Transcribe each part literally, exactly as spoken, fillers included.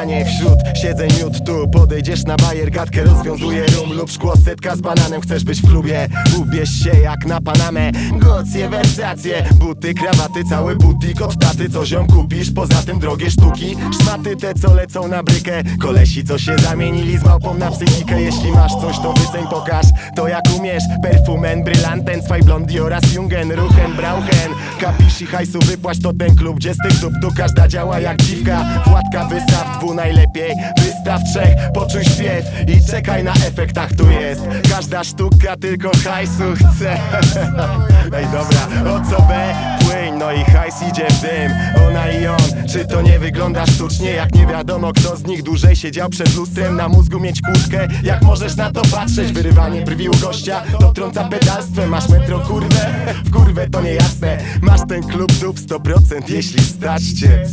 śniadanie. Wśród siedzeń miód tu podejdziesz na bajer, gadkę rozwiązuje rum lub szkło, setka z bananem. Chcesz być w klubie, ubierz się jak na Panamę. Gocje, wersacje, buty, krawaty, cały butik od taty. Co ziom kupisz? Poza tym drogie sztuki, szmaty te co lecą na brykę. Kolesi co się zamienili z małpą na psychikę. Jeśli masz coś to wyceń, pokaż to jak umiesz. Perfumen, brylantem, swaj blondi oraz jungen, ruchen, brauchen. Kapisz i hajsu wypłać, to ten klub, gdzie z tych dób tu każda działa jak dziwka. Władka wystaw dwu najlepiej, wystaw trzech, poczuj śpiew i czekaj na efektach tu jest. Każda sztuka tylko hajsu chce. Ej dobra, o co B? Płyń, no i hajs idzie w dym. Ona i on, czy to nie wygląda sztucznie? Jak nie wiadomo kto z nich dłużej siedział przed lustrem. Na mózgu mieć kłódkę, jak możesz na to patrzeć? Wyrywanie brwi u gościa, to trąca pedalstwem. Masz metro kurwę? W kurwę to niejasne. Masz ten klub dup sto procent, jeśli stać cię.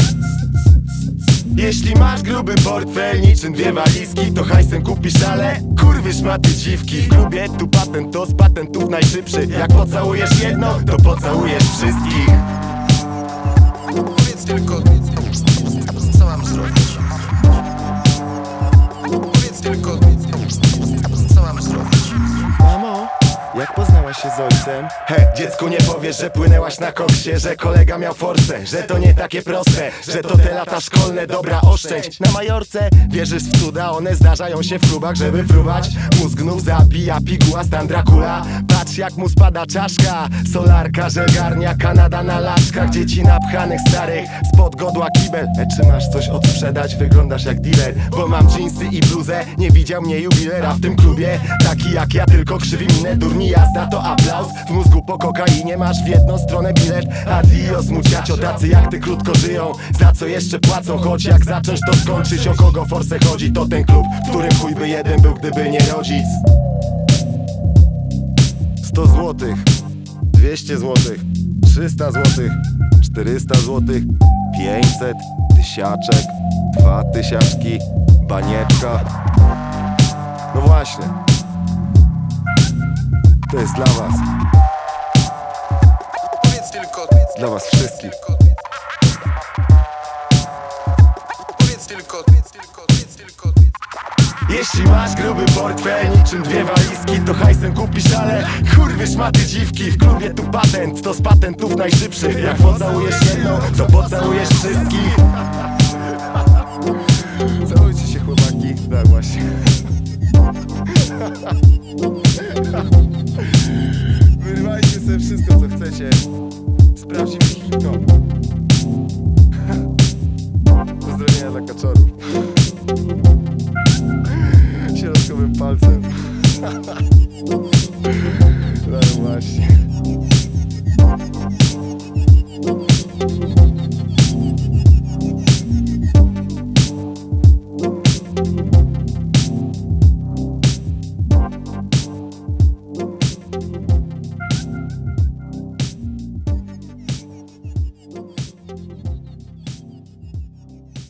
Jeśli masz gruby portfel, niczym dwie walizki, to hajsem kupisz, ale kurwy szmaty dziwki. W klubie tu patent, to z patentów najszybszy. Jak pocałujesz jedną, to pocałujesz wszystkich. Powiedz tylko, co mam zrobić? Powiedz tylko, co mam zrobić? Mamo, jak poznałaś się z ojcem? He, dziecku nie powiesz, że płynęłaś na koksie, że kolega miał forsę, że to nie takie proste, że to te lata szkolne, dobra oszczędź. Na Majorce wierzysz w cuda, one zdarzają się w klubach, żeby fruwać. Mózg znów zabija piguła stan Dracula. Patrz jak mu spada czaszka, solarka, żelgarnia, Kanada na laczkach. Dzieci napchanych starych, spod godła kibel. E, czy masz coś odsprzedać? Wyglądasz jak dealer, bo mam dżinsy i bluzę. Nie widział mnie jubilera w tym klubie, taki jak ja, tylko krzywi minę, durni jazda to aplauz. W mózgu po kokainie masz w jedną stronę bilet. Adios muciacio, tacy jak ty krótko żyją, za co jeszcze płacą? Choć jak zacząć to skończyć, o kogo forsę chodzi? To ten klub, w którym chuj by jeden był, gdyby nie rodzic. Sto złotych, dwieście złotych, trzysta złotych, czterysta złotych, pięćset, tysiaczek, dwa tysiaczki, banieczka. No właśnie, to jest dla was. Powiedz tylko, Dla was wszystkich. powiedz tylko, powiedz tylko, powiedz tylko. Jeśli masz gruby portfel, niczym dwie walizki, to hajsem kupisz, ale kurwy szmaty dziwki. W klubie tu patent, to z patentów najszybszy. Jak pocałujesz jedną, to pocałujesz wszystkich. Całujcie się chłopaki, tak właśnie. Wyrywajcie sobie wszystko co chcecie. Sprawdźmy hipno. Pozdrowienia dla kaczorów.